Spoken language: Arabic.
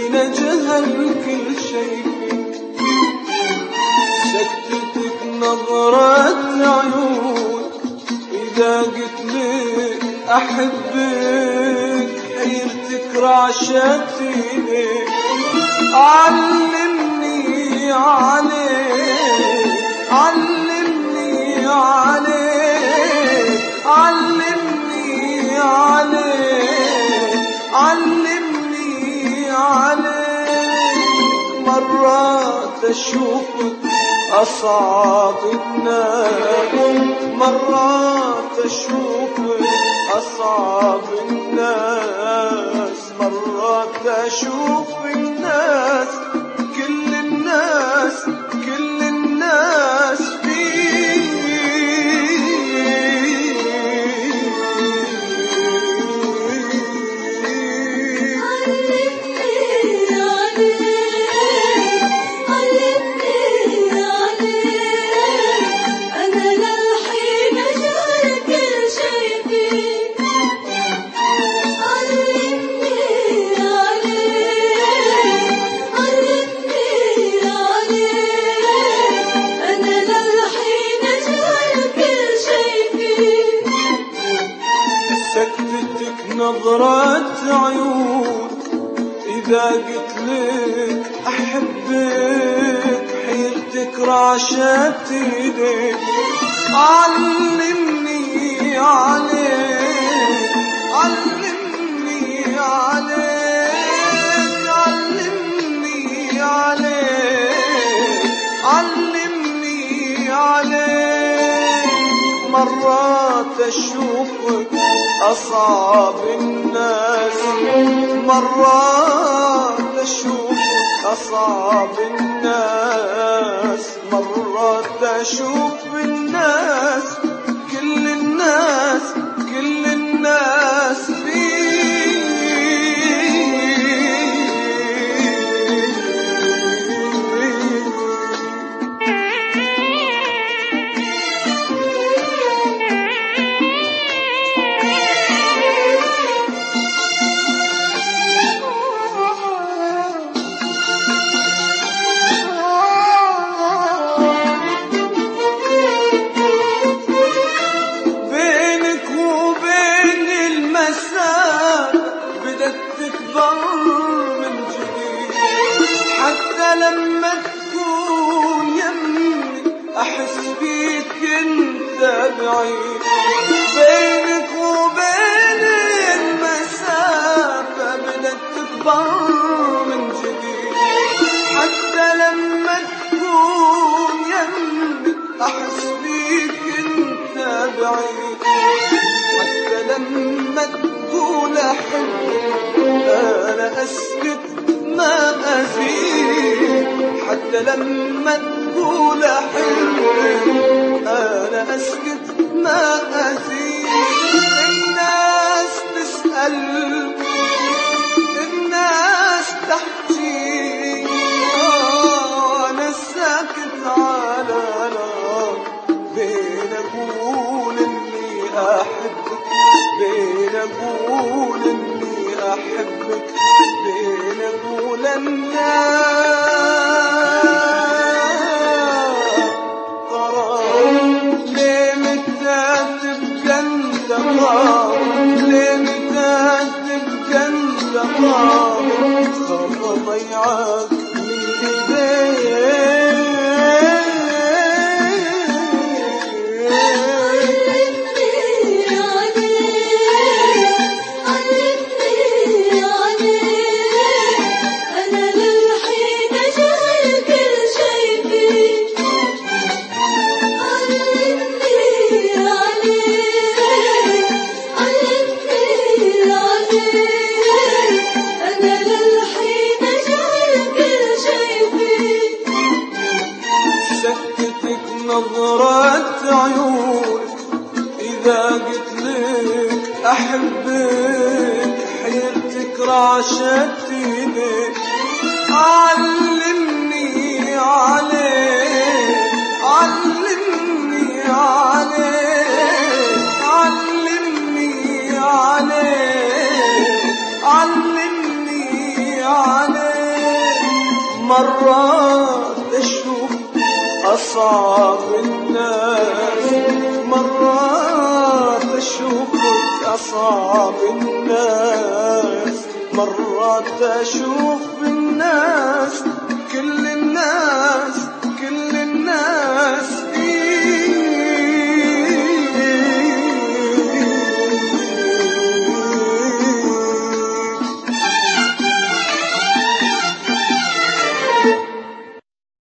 الحين جهل كل شيء سكتتك نظرة عيون إذا قلت لك أحبك حيرتك رعشتي لك علمني عليك علمني عليك علمني عليك علمني عليك مرات أشوفك أصعب الناس مرات أشوفك أصعب الناس مرات أشوف الناس كل الناس كل الناس نظرة عيون إذا قلت لك أحبك حيرتك رعشتي لك علمني عليك علمني عليك علمني عليك علمني عليك مرات أشوفك أصعب الناس مرات أشوفك أصعب الناس مرات أشوف الناس كل الناس كل الناس لما تكون يمي أحس بيك انت بعيد بينك وبين المسافة بدأت تكبر من جديد حتى لما تكون يمي أحس بيك انت بعيد حتى لما تقول أحبك أنا أسكت ما أزيد حتى لما تقول أحبك أنا أسكت ما أزيد الناس تسأل الناس تحكي أنا ساكت على نار بين أقول إني أحبك بين أقول إني أحبك بين أقول الناس قرار ليه متى تبقى انت قرار ليه متى تبقى انت قرار خاف أضيعك من إيديك نظرة عيون إذا قلت لك أحبك حيرتك رعشتي لك علمني عليك علمني عليك علمني عليك علمني عليك مرات أشوف أصعب الناس، مرات أشوفك أصعب الناس، مرات أشوف الناس